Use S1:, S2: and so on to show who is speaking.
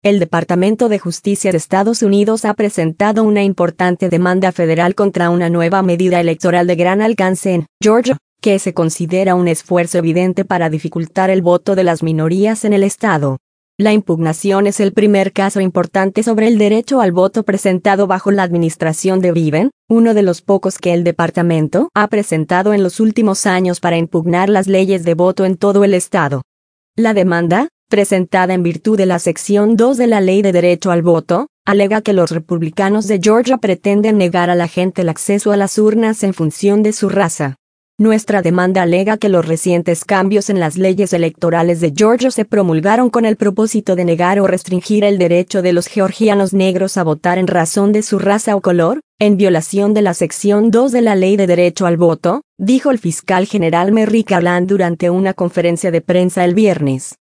S1: El Departamento de Justicia de Estados Unidos ha presentado una importante demanda federal contra una nueva medida electoral de gran alcance en Georgia, que se considera un esfuerzo evidente para dificultar el voto de las minorías en el estado. La impugnación es el primer caso importante sobre el derecho al voto presentado bajo la administración de Biden, uno de los pocos que el departamento ha presentado en los últimos años para impugnar las leyes de voto en todo el estado. La demanda, presentada en virtud de la sección 2 de la Ley de Derecho al Voto, alega que los republicanos de Georgia pretenden negar a la gente el acceso a las urnas en función de su raza. Nuestra demanda alega que los recientes cambios en las leyes electorales de Georgia se promulgaron con el propósito de negar o restringir el derecho de los georgianos negros a votar en razón de su raza o color, en violación de la sección 2 de la Ley de Derecho al Voto, dijo el fiscal general Merrick Garland durante una conferencia de prensa el viernes.